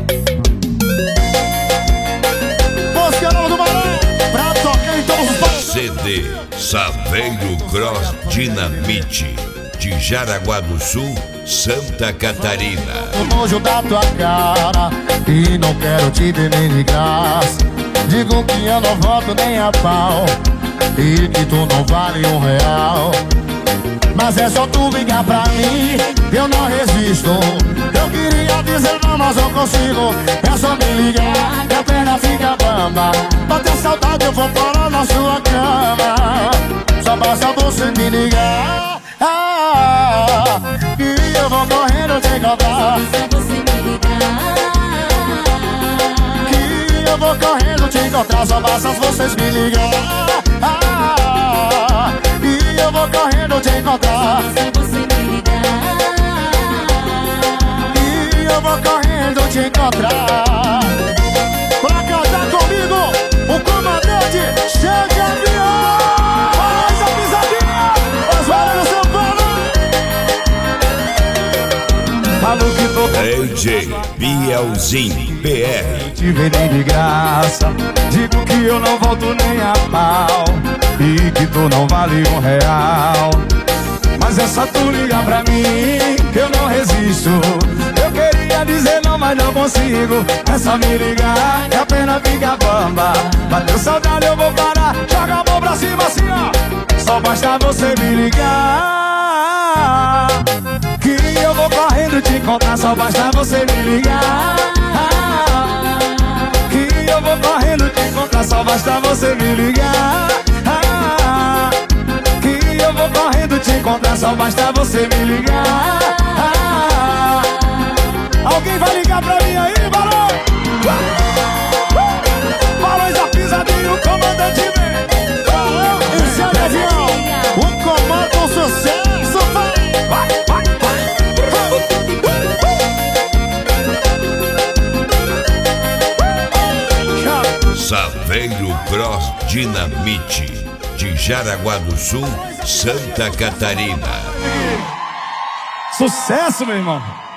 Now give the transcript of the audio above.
Música nova do Maré, pra tocar em todos os países. CD Saveiro Cross Dinamite, de Jaraguá do Sul, Santa Catarina. O nojo da tua cara e não quero te ver nem de graça. Digo que eu não volto nem a pau e que tu não vale R$1. Mas é só tu ligar pra mim, eu não resisto. Eu queria dizer não, mas não consigo. É só me ligar que a perna fica bamba. Bater saudade eu vou parar na sua cama. Só basta você me ligar, e eu vou correndo te encontrar. Que eu vou correndo te encontrar. Só basta vocês me ligar, e eu vou correndo te encontrar. E eu vou correndo te encontrar. Pra cantar comigo, o comandante chega avião. Faz a pisadinha, os barulhos São Paulo. Falou que tô DJ Bielzinho PR. te ver nem de graça. Digo que eu não volto nem a pau e que tu não vale R$1. Mas é só tu ligar pra mim que eu não resisto. Eu queria dizer não, mas não consigo. É só me ligar que a pena fica bamba. Bateu saudade eu vou parar. Joga a mão pra cima assim, ó. Só basta você me ligar, que eu vou correndo te encontrar. Só basta você me ligar, que eu vou correndo te encontrar. Só basta você me ligar, que eu vou correndo te encontrar. Só basta você me ligar. Alguém vai ligar pra mim aí, Barão? Barões da pisadinha, o comandante vem. Barão, esse é o avião. O comando, o sucesso, vai. Saveiro Cross Dinamite, de Jaraguá do Sul, Santa Catarina. Sucesso, meu irmão.